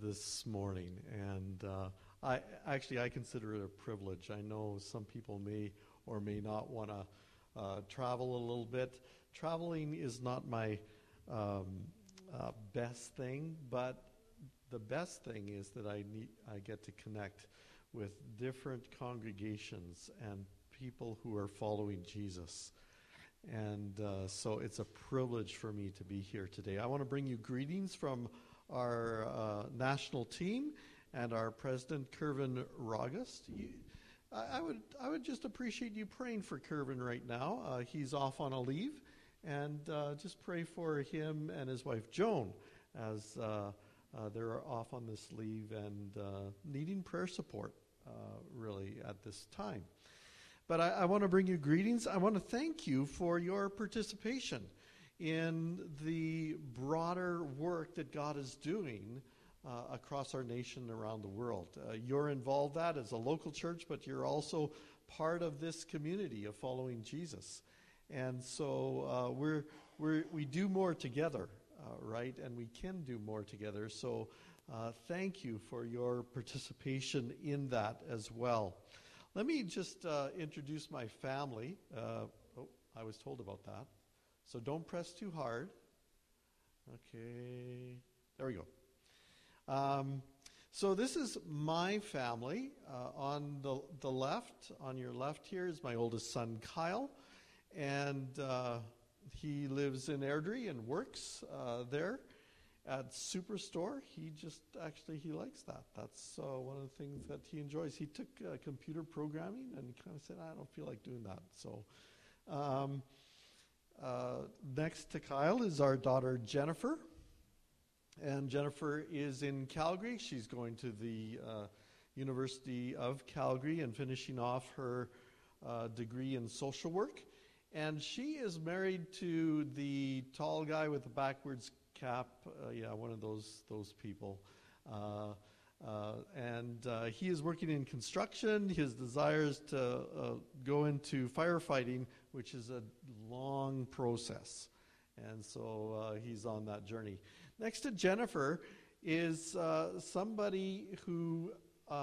this morning, and I consider it a privilege. I know some people may or may not want to travel a little bit. Traveling is not my best thing, but the best thing is that I get to connect with different congregations and people who are following Jesus. And so it's a privilege for me to be here today. I want to bring you greetings from our national team and our president, Kervin Rogust. I would just appreciate you praying for Kervin right now. He's off on a leave, and just pray for him and his wife, Joan, as they're off on this leave and needing prayer support, really, at this time. But I want to bring you greetings. I want to thank you for your participation in the broader work that God is doing across our nation and around the world. You're involved in that as a local church, but you're also part of this community of following Jesus. And so we do more together, right? And we can do more together. So thank you for your participation in that as well. Let me just introduce my family. I was told about that. So don't press too hard. Okay, there we go. So this is my family. On the left, on your left here, is my oldest son, Kyle. And he lives in Airdrie and works there at Superstore. He likes that. That's one of the things that he enjoys. He took computer programming and he kind of said, I don't feel like doing that. So next to Kyle is our daughter, Jennifer. And Jennifer is in Calgary. She's going to the University of Calgary and finishing off her degree in social work. And she is married to the tall guy with the backwards cap, one of those people. And he is working in construction. His desire is to go into firefighting, which is a long process. And so he's on that journey. Next to Jennifer is somebody who,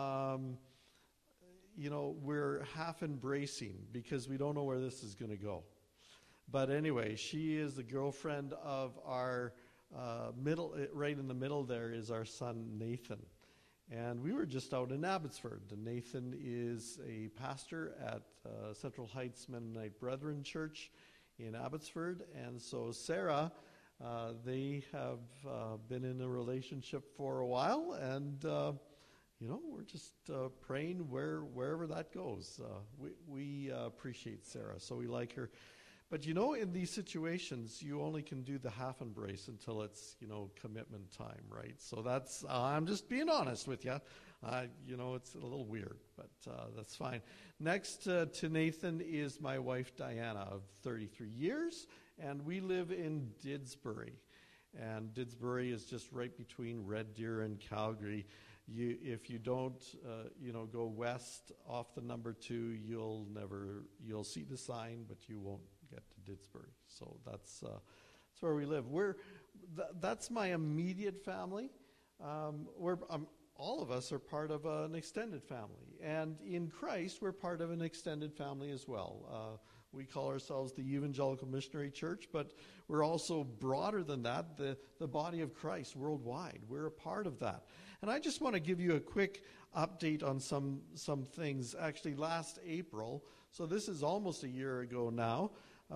we're half embracing because we don't know where this is going to go. But anyway, she is the girlfriend of our right in the middle there is our son, Nathan. And we were just out in Abbotsford. And Nathan is a pastor at Central Heights Mennonite Brethren Church in Abbotsford. And so Sarah, they have been in a relationship for a while. And, we're just praying wherever that goes. We appreciate Sarah, so we like her. But in these situations, you only can do the half embrace until it's, commitment time, right? So that's, I'm just being honest with you. It's a little weird, but that's fine. Next to Nathan is my wife, Diana, of 33 years, and we live in Didsbury. And Didsbury is just right between Red Deer and Calgary. If you don't, go west off the number 2, you'll see the sign, but you won't get to Didsbury. So that's where we live. That's my immediate family. All of us are part of an extended family, and in Christ, we're part of an extended family as well. We call ourselves the Evangelical Missionary Church, but we're also broader than that, the body of Christ worldwide. We're a part of that. And I just want to give you a quick update on some things. Actually, last April, so this is almost a year ago now,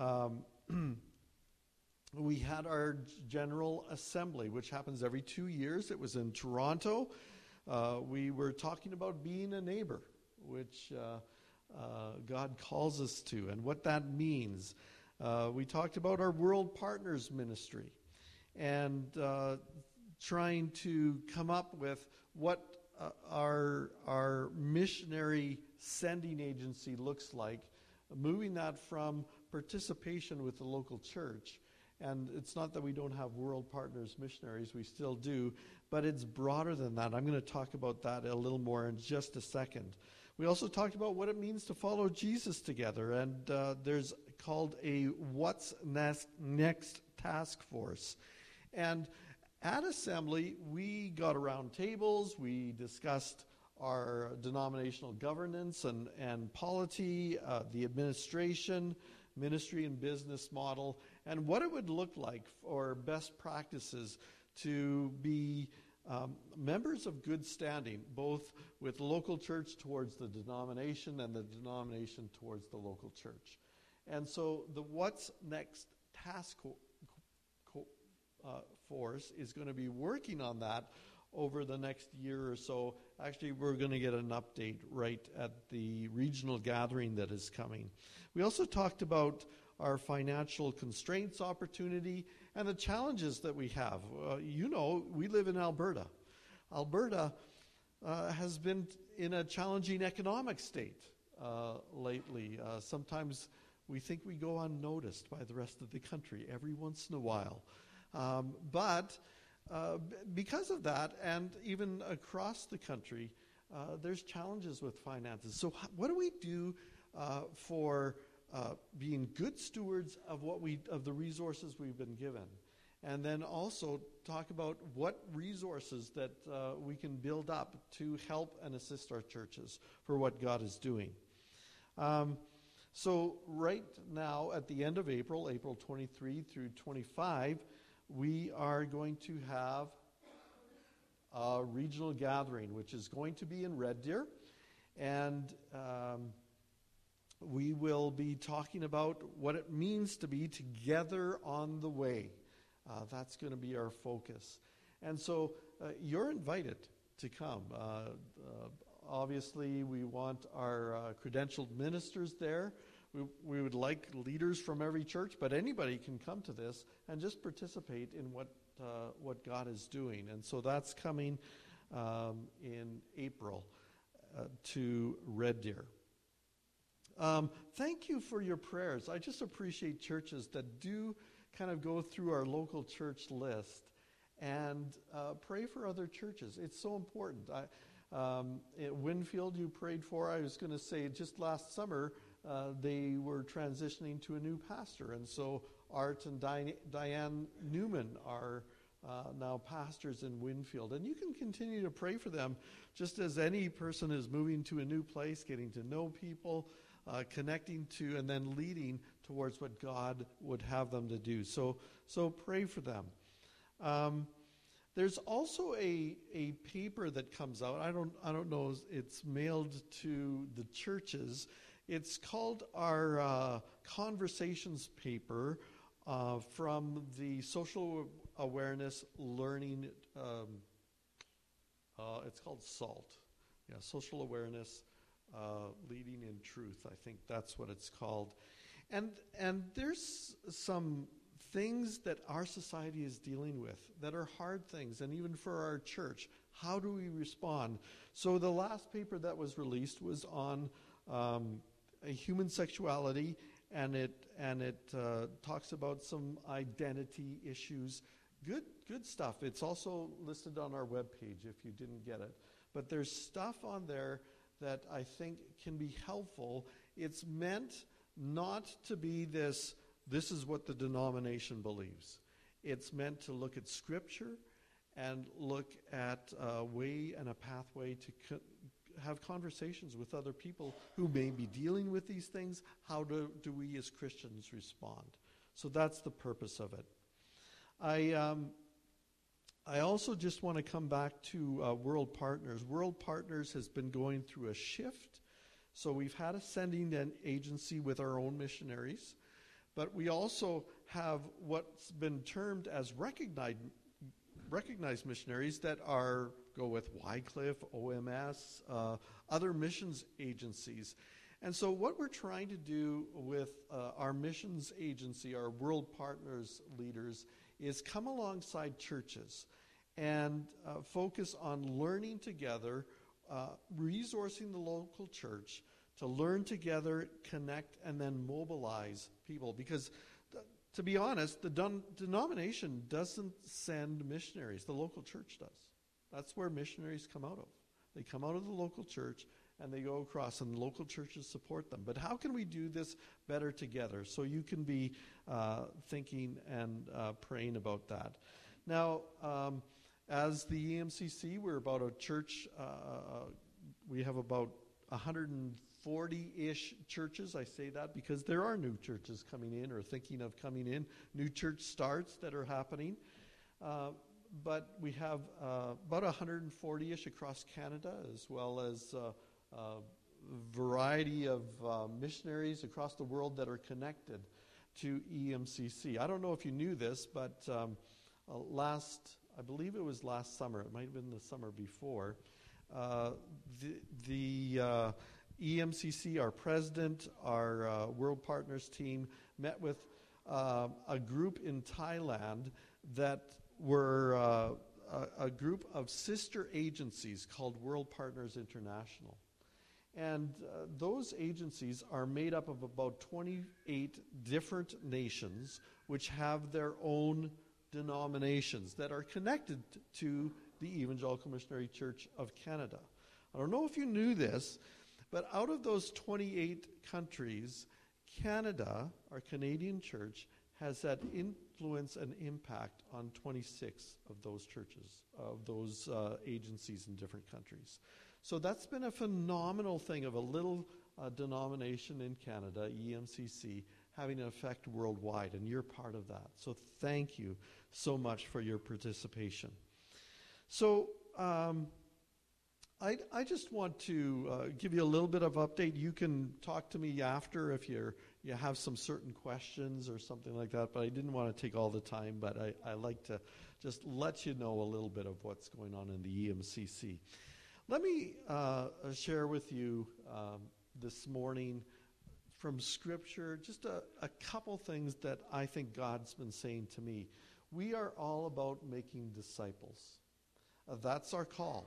we had our General Assembly, which happens every 2 years. It was in Toronto. We were talking about being a neighbor, which God calls us to, and what that means. We talked about our World Partners Ministry and trying to come up with what our missionary sending agency looks like, moving that from participation with the local church. And it's not that we don't have World Partners missionaries, we still do, but it's broader than that. I'm going to talk about that a little more in just a second. We also talked about what it means to follow Jesus together, and there's called a What's Next task force. And at Assembly, we got around tables, we discussed our denominational governance and polity, the administration, ministry and business model, and what it would look like for best practices to be members of good standing, both with the local church towards the denomination and the denomination towards the local church. And so the What's Next task force is going to be working on that over the next year or so. Actually, we're going to get an update right at the regional gathering that is coming. We also talked about our financial constraints opportunity and the challenges that we have. We live in Alberta. Alberta has been in a challenging economic state lately. Sometimes we think we go unnoticed by the rest of the country every once in a while. But because of that, and even across the country, there's challenges with finances. So what do we do for being good stewards of the resources we've been given? And then also talk about what resources that we can build up to help and assist our churches for what God is doing. So right now, at the end of April 23 through 25, we are going to have a regional gathering, which is going to be in Red Deer. And we will be talking about what it means to be together on the way. That's going to be our focus. And so you're invited to come. Obviously, we want our credentialed ministers there. We would like leaders from every church, but anybody can come to this and just participate in what God is doing. And so that's coming in April to Red Deer. Thank you for your prayers. I just appreciate churches that do kind of go through our local church list and pray for other churches. It's so important. At Winfield, you prayed for. I was going to say just last summer, they were transitioning to a new pastor. And so Art and Diane Newman are now pastors in Winfield. And you can continue to pray for them just as any person is moving to a new place, getting to know people, connecting to, and then leading towards what God would have them to do. So pray for them. There's also a paper that comes out. I don't know. It's mailed to the churches. It's called our Conversations paper from the Social Awareness Learning. It's called SALT. Yeah, Social Awareness Leading in Truth. I think that's what it's called. And there's some things that our society is dealing with that are hard things, and even for our church. How do we respond? So the last paper that was released was on human sexuality, and it talks about some identity issues. Good stuff. It's also listed on our webpage if you didn't get it. But there's stuff on there that I think can be helpful. It's meant not to be this is what the denomination believes. It's meant to look at Scripture and look at a way and a pathway to have conversations with other people who may be dealing with these things. How do we as Christians respond? So that's the purpose of it. I also just want to come back to World Partners. World Partners has been going through a shift. So we've had a sending agency with our own missionaries, but we also have what's been termed as recognized missionaries that go with Wycliffe, OMS, other missions agencies. And so what we're trying to do with our missions agency, our World Partners leaders, is come alongside churches and focus on learning together, resourcing the local church to learn together, connect, and then mobilize people. Because to be honest, the denomination doesn't send missionaries. The local church does. That's where missionaries come out of. They come out of the local church and they go across, and the local churches support them. But how can we do this better together? So you can be thinking and praying about that. Now, as the EMCC, we're about a church, we have about 140-ish churches. I say that because there are new churches coming in or thinking of coming in, new church starts that are happening. But we have about 140-ish across Canada, as well as a variety of missionaries across the world that are connected to EMCC. I don't know if you knew this, but I believe it was last summer, it might have been the summer before, the EMCC, our president, our World Partners team, met with a group in Thailand that were a group of sister agencies called World Partners International. And those agencies are made up of about 28 different nations which have their own denominations that are connected to the Evangelical Missionary Church of Canada. I don't know if you knew this, but out of those 28 countries, Canada, our Canadian church, has had influence and impact on 26 of those churches, of those agencies in different countries. So that's been a phenomenal thing of a little denomination in Canada, EMCC, having an effect worldwide, and you're part of that. So thank you so much for your participation. So I just want to give you a little bit of update. You can talk to me after if you have some certain questions or something like that, but I didn't want to take all the time, but I like to just let you know a little bit of what's going on in the EMCC. Let me share with you this morning from Scripture just a couple things that I think God's been saying to me. We are all about making disciples. That's our call.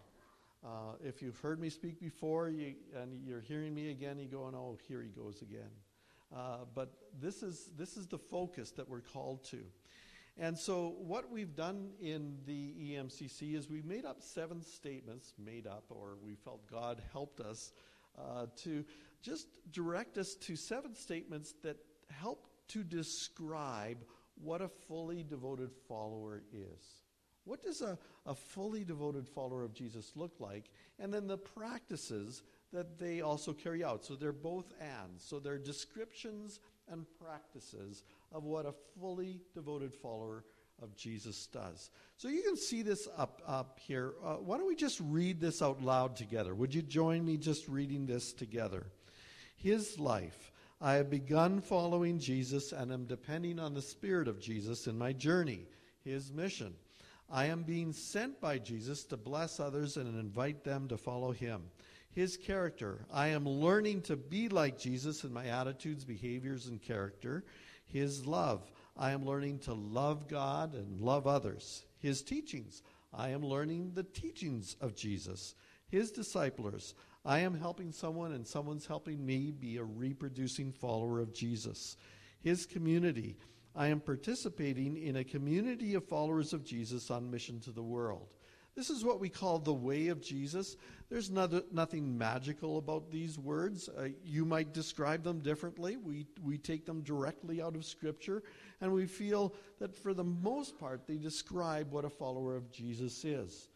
If you've heard me speak before and you're hearing me again, you're going, oh, here he goes again. But this is the focus that we're called to. And so what we've done in the EMCC is we made up 7 statements, or we felt God helped us to just direct us to 7 statements that help to describe what a fully devoted follower is. What does a fully devoted follower of Jesus look like? And then the practices that they also carry out. So they're both and. So they're descriptions and practices of what a fully devoted follower of Jesus does. So you can see this up here. Why don't we just read this out loud together? Would you join me just reading this together? His life. I have begun following Jesus and am depending on the Spirit of Jesus in my journey. His mission. I am being sent by Jesus to bless others and invite them to follow him. His character. I am learning to be like Jesus in my attitudes, behaviors, and character. His love. I am learning to love God and love others. His teachings. I am learning the teachings of Jesus. His disciplers. I am helping someone and someone's helping me be a reproducing follower of Jesus. His community. I am participating in a community of followers of Jesus on mission to the world. This is what we call the way of Jesus. There's nothing magical about these words. You might describe them differently. We take them directly out of Scripture, and we feel that for the most part, they describe what a follower of Jesus is.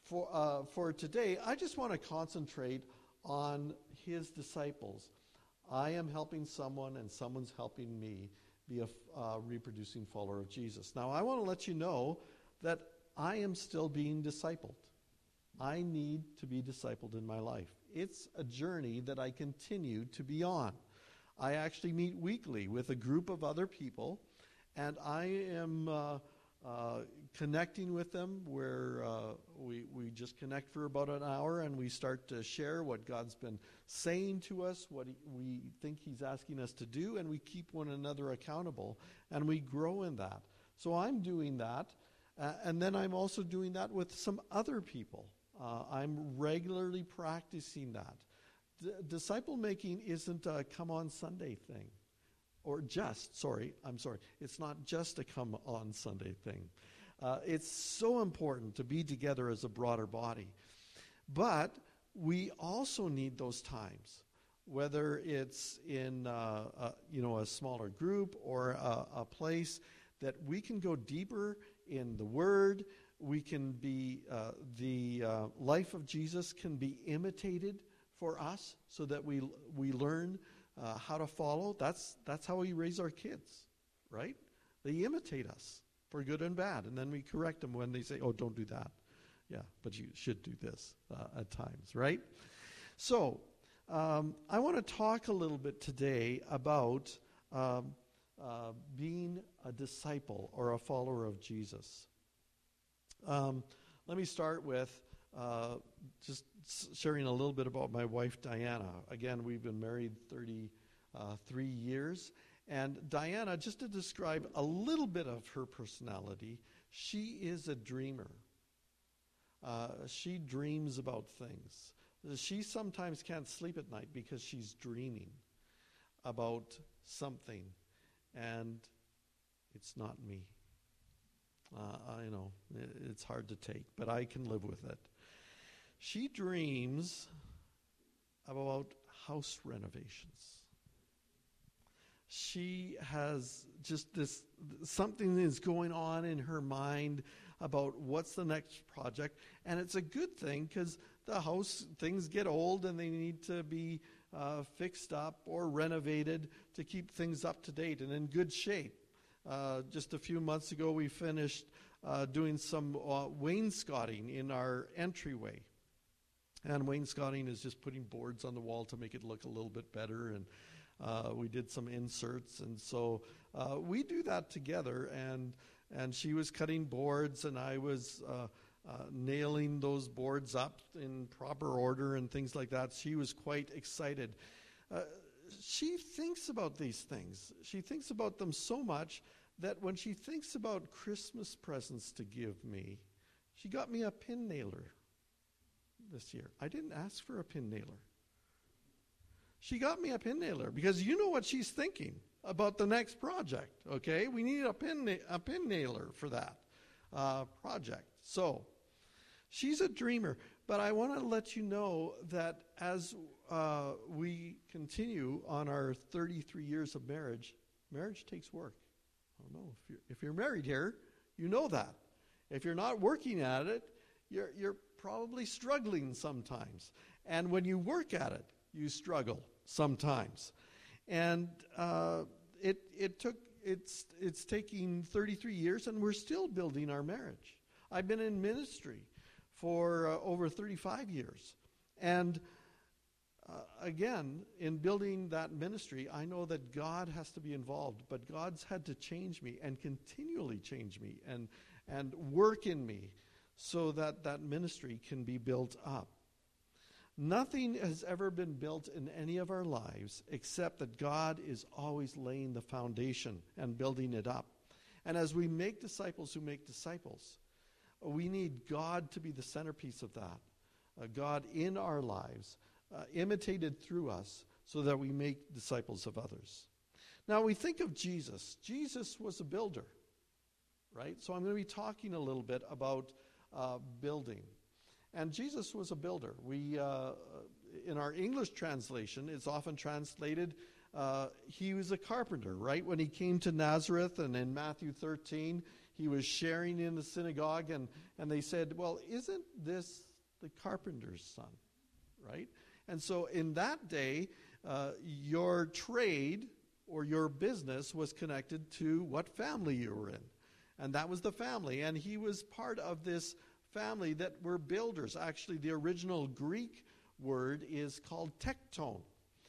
For today, I just want to concentrate on his disciples. I am helping someone, and someone's helping me be a reproducing follower of Jesus. Now, I want to let you know that I am still being discipled. I need to be discipled in my life. It's a journey that I continue to be on. I actually meet weekly with a group of other people, and I am connecting with them where we just connect for about an hour and we start to share what God's been saying to us, what we think he's asking us to do, and we keep one another accountable, and we grow in that. So I'm doing that, and then I'm also doing that with some other people. I'm regularly practicing that. Disciple making isn't a come on Sunday thing. It's not just a come on Sunday thing. It's so important to be together as a broader body. But we also need those times, whether it's in a smaller group or a place that we can go deeper in the Word. We can be, the life of Jesus can be imitated for us so that we learn how to follow. That's how we raise our kids, right? They imitate us for good and bad, and then we correct them when they say, oh, don't do that. Yeah, but you should do this at times, right? So I want to talk a little bit today about being a disciple or a follower of Jesus. Let me start with just sharing a little bit about my wife, Diana. Again, we've been married 33 years. And Diana, just to describe a little bit of her personality, she is a dreamer. She dreams about things. She sometimes can't sleep at night because she's dreaming about something, and it's not me. I know, it's hard to take, but I can live with it. She dreams about house renovations. She has just this, something is going on in her mind about what's the next project. And it's a good thing because the house, things get old and they need to be fixed up or renovated to keep things up to date and in good shape. Just a few months ago, we finished doing some wainscoting in our entryway. And wainscoting is just putting boards on the wall to make it look a little bit better. And we did some inserts, and so we do that together. And she was cutting boards, and I was nailing those boards up in proper order and things like that. She was quite excited. She thinks about these things. She thinks about them so much that when she thinks about Christmas presents to give me, she got me a pin nailer this year. I didn't ask for a pin nailer. She got me a pin nailer because you know what she's thinking about the next project, okay? We need a pin nailer for that project. So she's a dreamer, but I want to let you know that as we continue on our 33 years of marriage, marriage takes work. I don't know if you're married here, you know that. If you're not working at it, you're probably struggling sometimes. And when you work at it, you struggle sometimes. And it's taking 33 years, and we're still building our marriage. I've been in ministry for over 35 years. And again, in building that ministry, I know that God has to be involved, but God's had to change me and continually change me and work in me so that that ministry can be built up. Nothing has ever been built in any of our lives except that God is always laying the foundation and building it up. And as we make disciples who make disciples, we need God to be the centerpiece of that. God in our lives, imitated through us so that we make disciples of others. Now we think of Jesus. Jesus was a builder, right? So I'm going to be talking a little bit about building. And Jesus was a builder. We, in our English translation, it's often translated, he was a carpenter, right? When he came to Nazareth, and in Matthew 13, he was sharing in the synagogue, and they said, well, isn't this the carpenter's son, right? And so in that day, your trade or your business was connected to what family you were in. And that was the family. And he was part of this family that were builders. Actually, the original Greek word is called tekton.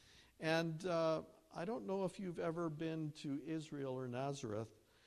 And I don't know if you've ever been to Israel or Nazareth.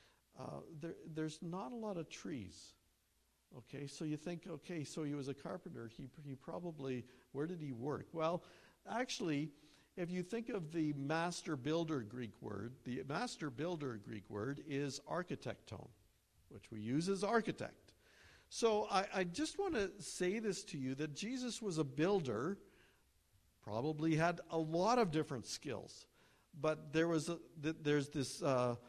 There's not a lot of trees. Okay, so you think, okay, so he was a carpenter. He probably, where did he work? Well, actually, if you think of the master builder Greek word, the master builder Greek word is architecton, which we use as architect. So I just want to say this to you, that Jesus was a builder, probably had a lot of different skills. But there's this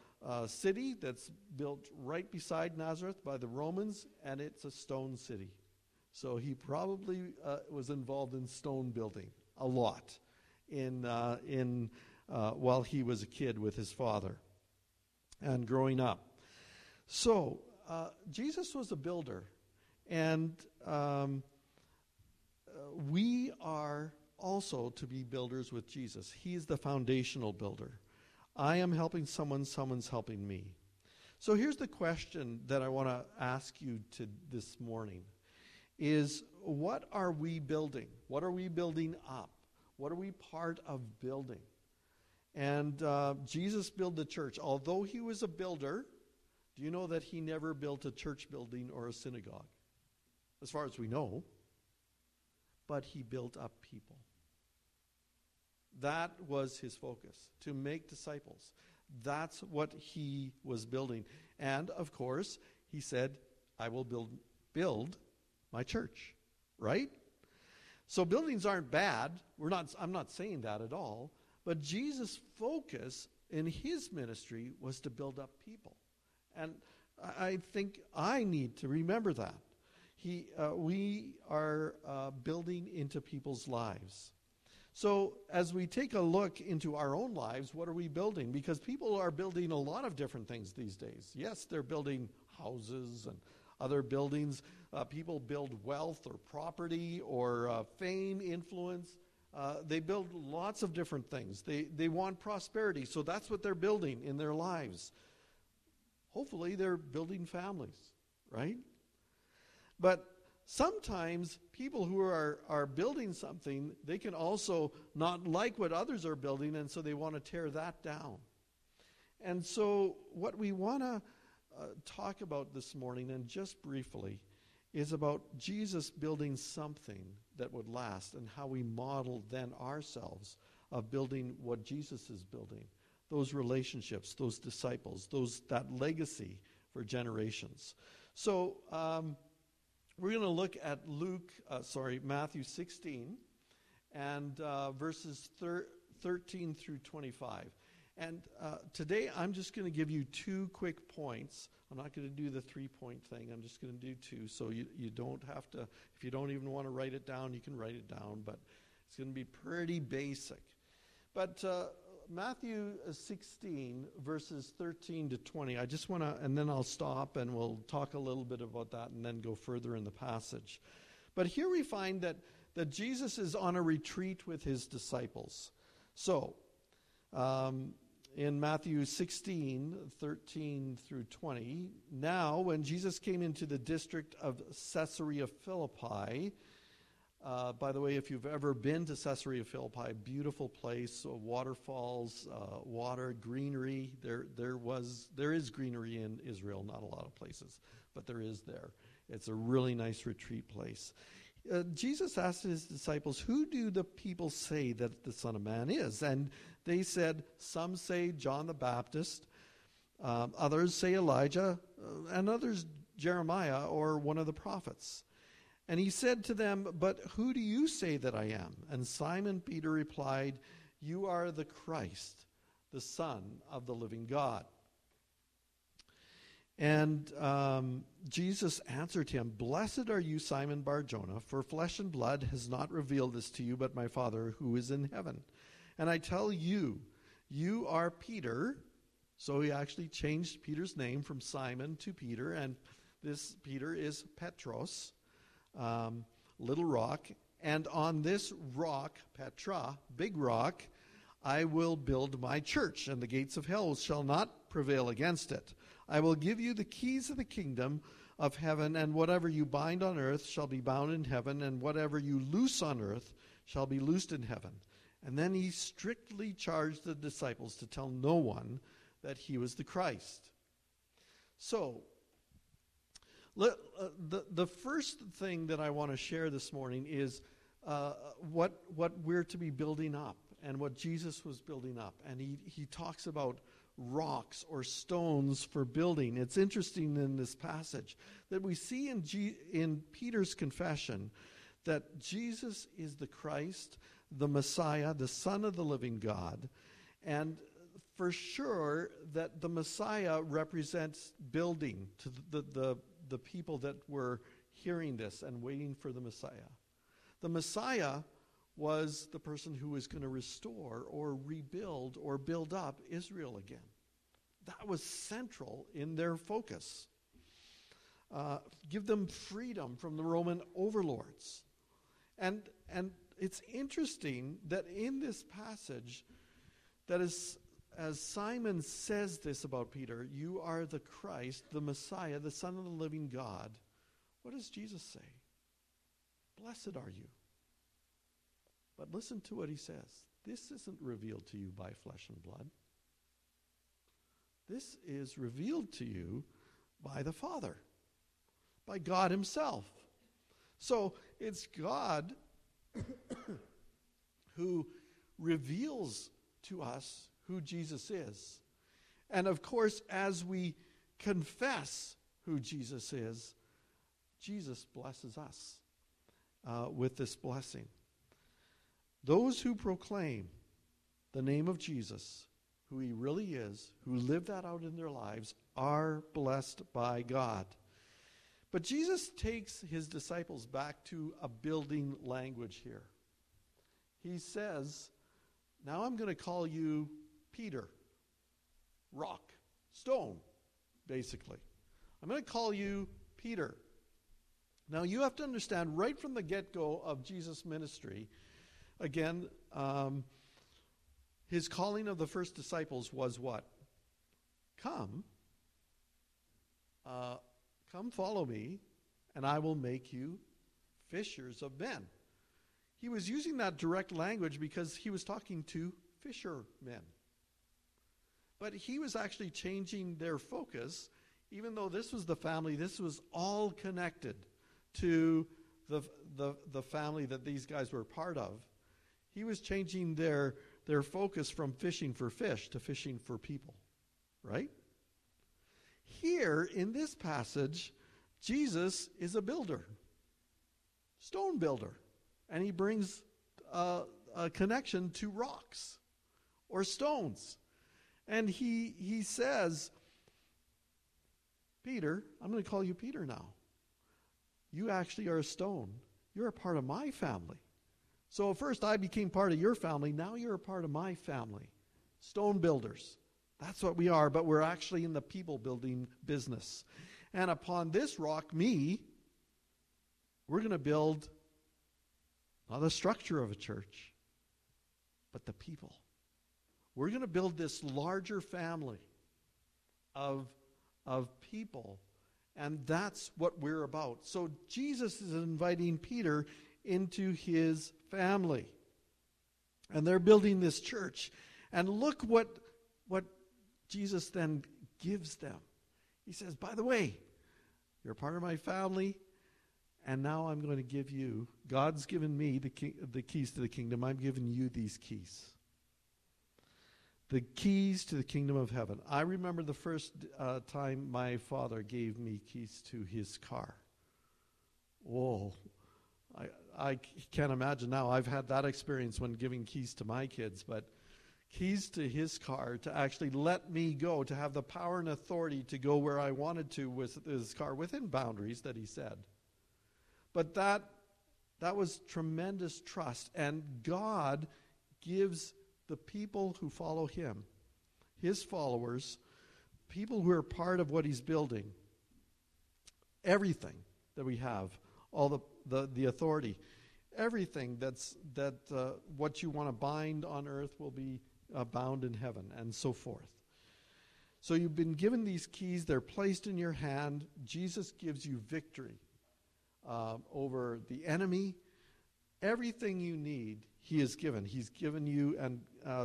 city that's built right beside Nazareth by the Romans, and it's a stone city. So he probably was involved in stone building a lot while he was a kid with his father and growing up. So Jesus was a builder, and we are also to be builders with Jesus. He's the foundational builder. I am helping someone, someone's helping me. So here's the question that I want to ask you this morning is, what are we building? What are we building up? What are we part of building? And Jesus built the church. Although he was a builder, do you know that he never built a church building or a synagogue? As far as we know. But he built up people. That was his focus, to make disciples. That's what he was building. And, of course, he said, I will build my church. Right? So buildings aren't bad. I'm not saying that at all. But Jesus' focus in his ministry was to build up people. And I think I need to remember that. We are building into people's lives. So as we take a look into our own lives, what are we building? Because people are building a lot of different things these days. Yes, they're building houses and other buildings. People build wealth or property or fame, influence. They build lots of different things. They want prosperity, so that's what they're building in their lives. Hopefully they're building families, right? But sometimes people who are building something, they can also not like what others are building, and so they want to tear that down. And so what we want to talk about this morning, and just briefly, is about Jesus building something that would last, and how we model then ourselves of building what Jesus is building. Those relationships, those disciples, that legacy for generations. So we're going to look at Matthew 16 and verses 13 through 25. And today I'm just going to give you 2 quick points. I'm not going to do the 3-point thing. I'm just going to do 2. So you don't have to, if you don't even want to write it down, you can write it down. But it's going to be pretty basic. But Matthew 16, verses 13 to 20. I just want to, and then I'll stop and we'll talk a little bit about that and then go further in the passage. But here we find that Jesus is on a retreat with his disciples. So, in Matthew 16, 13 through 20, now when Jesus came into the district of Caesarea Philippi, by the way, if you've ever been to Caesarea Philippi, beautiful place, waterfalls, water, greenery. There is greenery in Israel, not a lot of places, but there is there. It's a really nice retreat place. Jesus asked his disciples, who do the people say that the Son of Man is? And they said, some say John the Baptist, others say Elijah, and others Jeremiah or one of the prophets. And he said to them, but who do you say that I am? And Simon Peter replied, you are the Christ, the Son of the living God. And Jesus answered him, blessed are you, Simon Bar-Jonah, for flesh and blood has not revealed this to you, but my Father who is in heaven. And I tell you, you are Peter. So he actually changed Peter's name from Simon to Peter, and this Peter is Petros. Little rock, and on this rock, Petra, big rock, I will build my church, and the gates of hell shall not prevail against it. I will give you the keys of the kingdom of heaven, and whatever you bind on earth shall be bound in heaven, and whatever you loose on earth shall be loosed in heaven. And then he strictly charged the disciples to tell no one that he was the Christ. So, the first thing that I want to share this morning is what we're to be building up and what Jesus was building up. And he talks about rocks or stones for building. It's interesting in this passage that we see in Peter's confession that Jesus is the Christ, the Messiah, the Son of the living God. And for sure that the Messiah represents building to the people that were hearing this and waiting for the Messiah. The Messiah was the person who was going to restore or rebuild or build up Israel again. That was central in their focus. give them freedom from the Roman overlords. And it's interesting that in this passage, that is, as Simon says this about Peter, you are the Christ, the Messiah, the Son of the living God. What does Jesus say? Blessed are you. But listen to what he says. This isn't revealed to you by flesh and blood. This is revealed to you by the Father, by God himself. So it's God who reveals to us who Jesus is. And of course, as we confess who Jesus is, Jesus blesses us with this blessing. Those who proclaim the name of Jesus, who he really is, who live that out in their lives, are blessed by God. But Jesus takes his disciples back to a building language here. He says, now I'm going to call you Peter, rock, stone, basically. I'm going to call you Peter. Now you have to understand right from the get-go of Jesus' ministry, again, his calling of the first disciples was what? Come follow me, and I will make you fishers of men. He was using that direct language because he was talking to fishermen. But he was actually changing their focus, even though this was the family, this was all connected to the family that these guys were part of. He was changing their focus from fishing for fish to fishing for people, right? Here in this passage, Jesus is a builder, stone builder, and he brings a connection to rocks or stones. And he says, Peter, I'm going to call you Peter now. You actually are a stone. You're a part of my family. So first I became part of your family. Now you're a part of my family. Stone builders. That's what we are, but we're actually in the people building business. And upon this rock, me, we're going to build not the structure of a church, but the people. We're going to build this larger family of people, and that's what we're about. So Jesus is inviting Peter into his family, and they're building this church. And look what Jesus then gives them. He says, by the way, you're part of my family, and now I'm going to give you, God's given me the keys to the kingdom. I'm giving you these keys. The keys to the kingdom of heaven. I remember the first time my father gave me keys to his car. Whoa. I can't imagine now. I've had that experience when giving keys to my kids, but keys to his car to actually let me go, to have the power and authority to go where I wanted to with his car, within boundaries that he said. But that was tremendous trust, and God gives the people who follow him, his followers, people who are part of what he's building, everything that we have, all the authority, everything that what you want to bind on earth will be bound in heaven, and so forth. So you've been given these keys. They're placed in your hand. Jesus gives you victory over the enemy. Everything you need, he has given. He's given you, and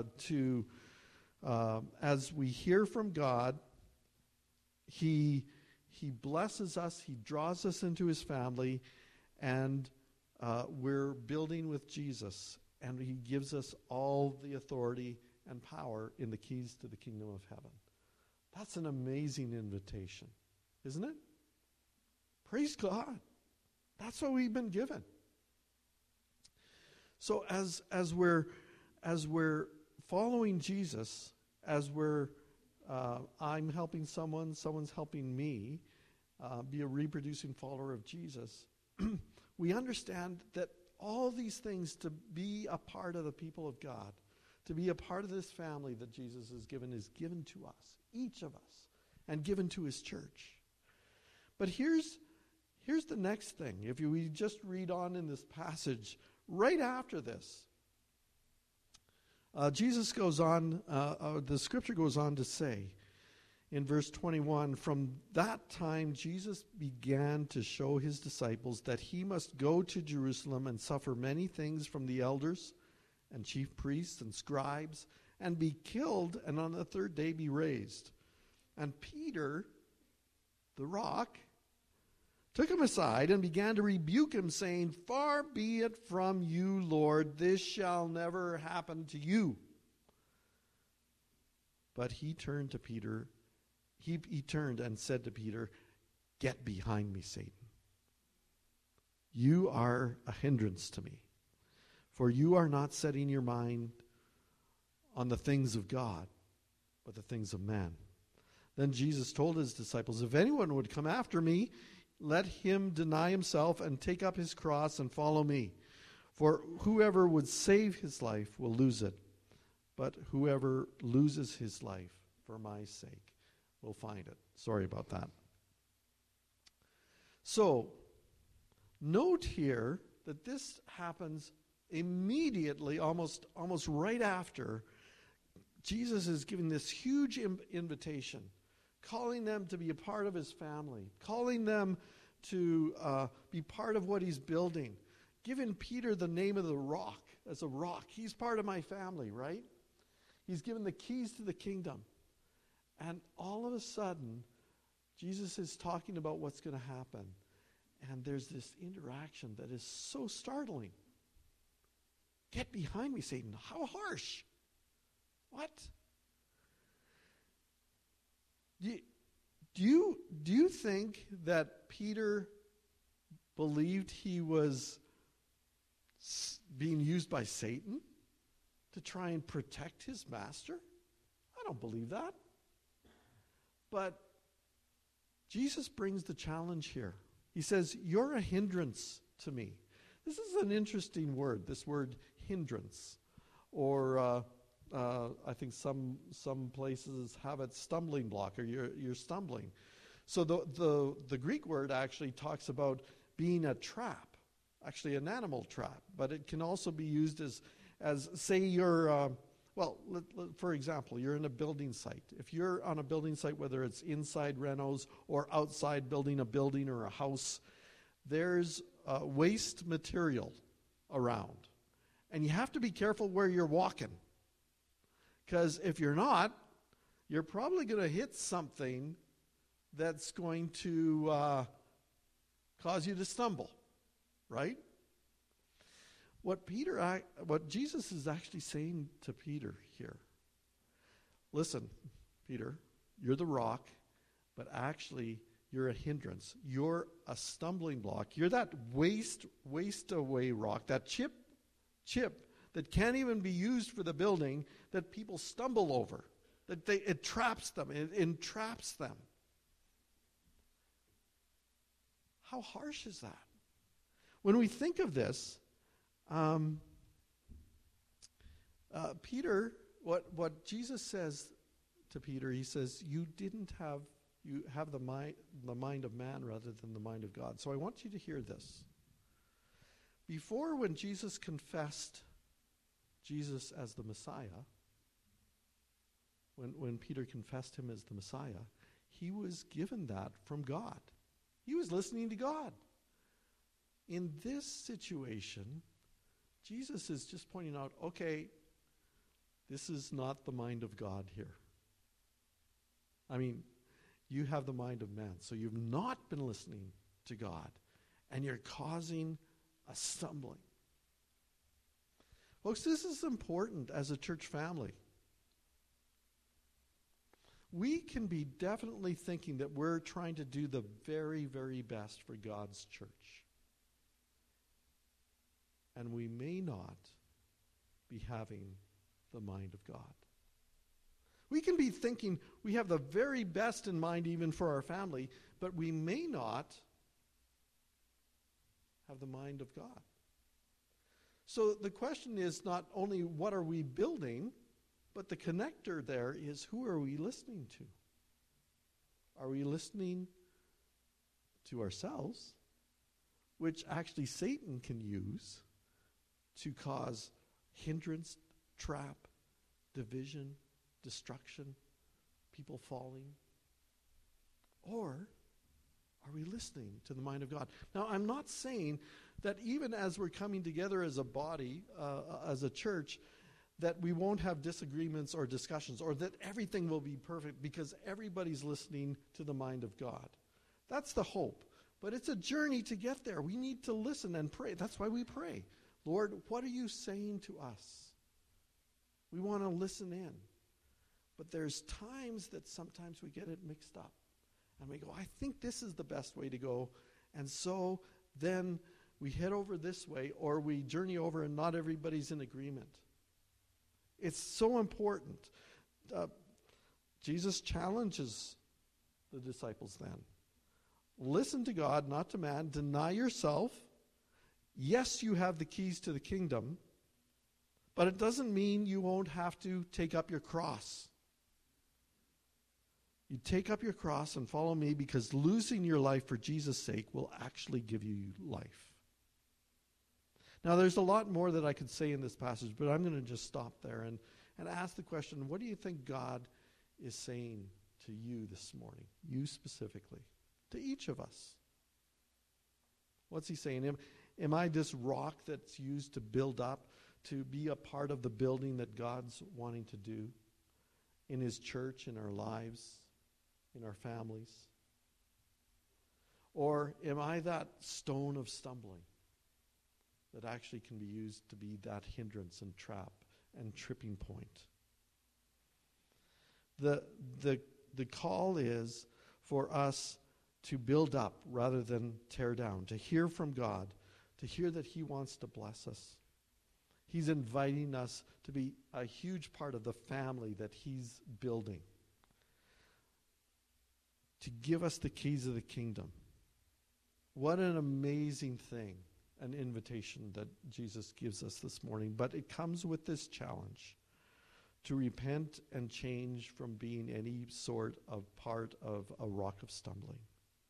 as we hear from God, he blesses us. He draws us into his family, and we're building with Jesus, and he gives us all the authority and power in the keys to the kingdom of heaven. That's an amazing invitation, isn't it? Praise God. That's what we've been given. So as we're following Jesus, as I'm helping someone's helping me be a reproducing follower of Jesus, we understand that all these things, to be a part of the people of God, to be a part of this family that Jesus has given, is given to us, each of us, and given to his church. But here's the next thing. If we just read on in this passage, right after this, Jesus goes on, the scripture goes on to say, in verse 21, from that time Jesus began to show his disciples that he must go to Jerusalem and suffer many things from the elders and chief priests and scribes, and be killed, and on the third day be raised. And Peter, the rock, took him aside and began to rebuke him, saying, "Far be it from you, Lord, this shall never happen to you." But he turned to Peter. He turned and said to Peter, "Get behind me, Satan. You are a hindrance to me, for you are not setting your mind on the things of God, but the things of man." Then Jesus told his disciples, "If anyone would come after me, let him deny himself and take up his cross and follow me. For whoever would save his life will lose it, but whoever loses his life for my sake will find it." Sorry about that. So, note here that this happens immediately, almost right after Jesus is giving this huge invitation, calling them to be a part of his family, calling them to be part of what he's building, giving Peter the name of the rock as a rock. He's part of my family, right? He's given the keys to the kingdom. And all of a sudden, Jesus is talking about what's going to happen. And there's this interaction that is so startling. "Get behind me, Satan." How harsh. What? Do you think that Peter believed he was being used by Satan to try and protect his master? I don't believe that. But Jesus brings the challenge here. He says, "You're a hindrance to me." This is an interesting word, this word hindrance. Or I think some places have it stumbling block, or you're stumbling. So the Greek word actually talks about being a trap, actually an animal trap. But it can also be used as say you're, for example, you're in a building site. If you're on a building site, whether it's inside renos or outside building a building or a house, there's waste material around. And you have to be careful where you're walking. Because if you're not, you're probably going to hit something that's going to cause you to stumble, right? What Jesus is actually saying to Peter here, listen, Peter, you're the rock, but actually you're a hindrance. You're a stumbling block. You're that waste away rock, that chip that can't even be used for the building, that people stumble over, that it traps them, it entraps them. How harsh is that? When we think of this, Peter, what Jesus says to Peter, he says, you have the mind of man rather than the mind of God. So I want you to hear this. Before, when Jesus confessed Jesus as the Messiah, when Peter confessed him as the Messiah, he was given that from God. He was listening to God. In this situation, Jesus is just pointing out, okay, this is not the mind of God here. I mean, you have the mind of man, so you've not been listening to God, and you're causing a stumbling. Folks, this is important as a church family. We can be definitely thinking that we're trying to do the very, very best for God's church. And we may not be having the mind of God. We can be thinking we have the very best in mind even for our family, but we may not have the mind of God. So the question is not only what are we building, but the connector there is who are we listening to? Are we listening to ourselves, which actually Satan can use to cause hindrance, trap, division, destruction, people falling? Or are we listening to the mind of God? Now, I'm not saying that even as we're coming together as a body, as a church, that we won't have disagreements or discussions, or that everything will be perfect because everybody's listening to the mind of God. That's the hope. But it's a journey to get there. We need to listen and pray. That's why we pray. Lord, what are you saying to us? We want to listen in. But there's times that sometimes we get it mixed up. And we go, I think this is the best way to go. And so then we head over this way, or we journey over and not everybody's in agreement. It's so important. Jesus challenges the disciples then. Listen to God, not to man. Deny yourself. Yes, you have the keys to the kingdom, but it doesn't mean you won't have to take up your cross. You take up your cross and follow me, because losing your life for Jesus' sake will actually give you life. Now, there's a lot more that I could say in this passage, but I'm going to just stop there and ask the question, what do you think God is saying to you this morning? You specifically. To each of us. What's he saying? Am I this rock that's used to build up, to be a part of the building that God's wanting to do in his church, in our lives, in our families? Or am I that stone of stumbling that actually can be used to be that hindrance and trap and tripping point? The call is for us to build up rather than tear down, to hear from God, to hear that he wants to bless us. He's inviting us to be a huge part of the family that he's building, to give us the keys of the kingdom. What an amazing thing, an invitation that Jesus gives us this morning. But it comes with this challenge to repent and change from being any sort of part of a rock of stumbling.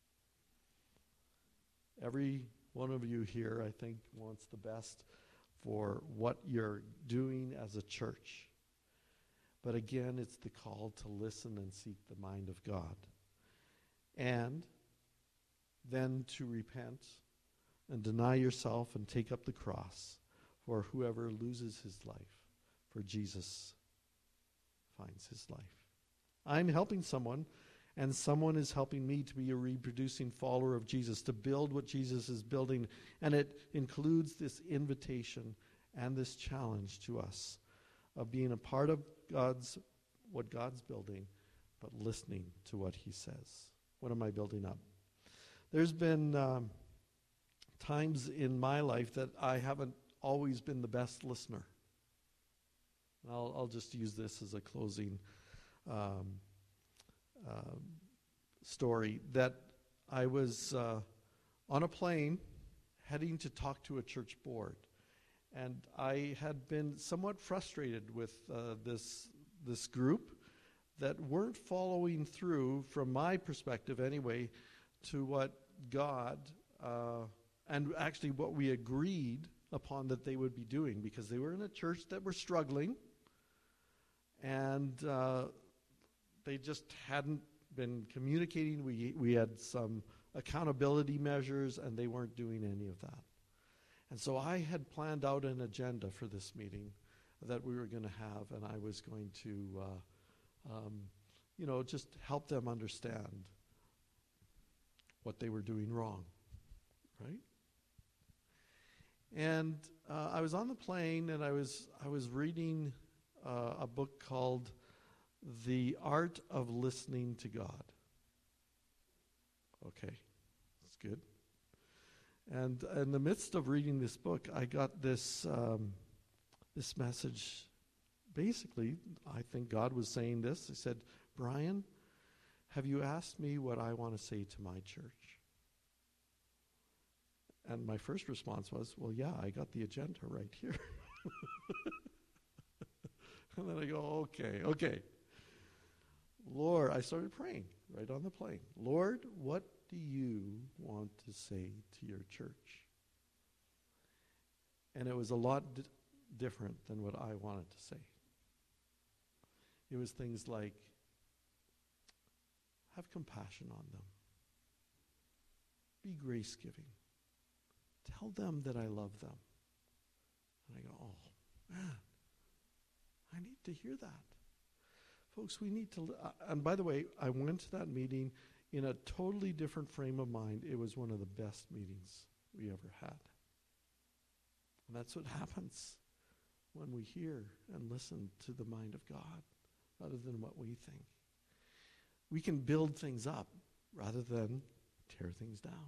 Every one of you here, I think, wants the best for what you're doing as a church. But again, it's the call to listen and seek the mind of God. And then to repent and deny yourself and take up the cross for whoever loses his life, for Jesus finds his life. I'm helping someone, and someone is helping me to be a reproducing follower of Jesus, to build what Jesus is building. And it includes this invitation and this challenge to us of being a part of what God's building, but listening to what he says. What am I building up? There's been times in my life that I haven't always been the best listener. I'll just use this as a closing story, that I was on a plane heading to talk to a church board. And I had been somewhat frustrated with this group that weren't following through, from my perspective anyway, to what God and actually what we agreed upon that they would be doing, because they were in a church that were struggling, and they just hadn't been communicating. We had some accountability measures, and they weren't doing any of that. And so I had planned out an agenda for this meeting that we were going to have, and I was going to just help them understand what they were doing wrong, right? And I was on the plane, and I was reading a book called The Art of Listening to God. Okay, that's good. And in the midst of reading this book, I got this message. Basically, I think God was saying this. He said, Brian, have you asked me what I want to say to my church? And my first response was, well, yeah, I got the agenda right here. And then I go, okay. Lord, I started praying right on the plane. Lord, what do you want to say to your church? And it was a lot different than what I wanted to say. It was things like, have compassion on them. Be grace-giving. Tell them that I love them. And I go, oh, man, I need to hear that. Folks, we need to, and by the way, I went to that meeting in a totally different frame of mind. It was one of the best meetings we ever had. And that's what happens when we hear and listen to the mind of God rather than what we think. We can build things up rather than tear things down.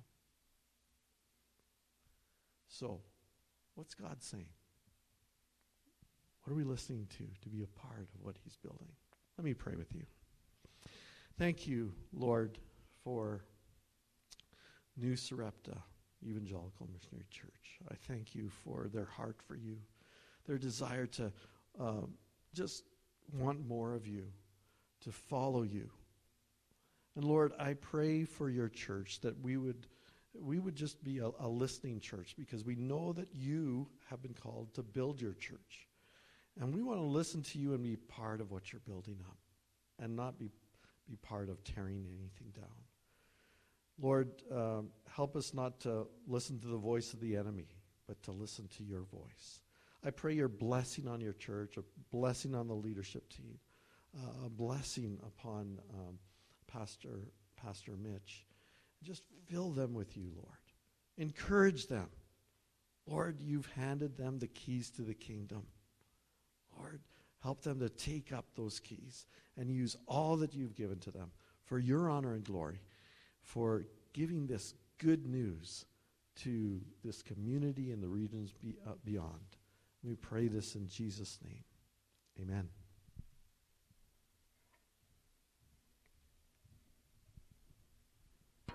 So, what's God saying? What are we listening to be a part of what he's building? Let me pray with you. Thank you, Lord, for New Sarepta Evangelical Missionary Church. I thank you for their heart for you, their desire to just want more of you, to follow you. And Lord, I pray for your church that we would just be a listening church, because we know that you have been called to build your church. And we want to listen to you and be part of what you're building up and not be part of tearing anything down. Lord, help us not to listen to the voice of the enemy, but to listen to your voice. I pray your blessing on your church, a blessing on the leadership team, a blessing upon Pastor Mitch. Just fill them with you, Lord. Encourage them. Lord, you've handed them the keys to the kingdom. Lord, help them to take up those keys and use all that you've given to them for your honor and glory, for giving this good news to this community and the regions beyond. We pray this in Jesus' name. Amen.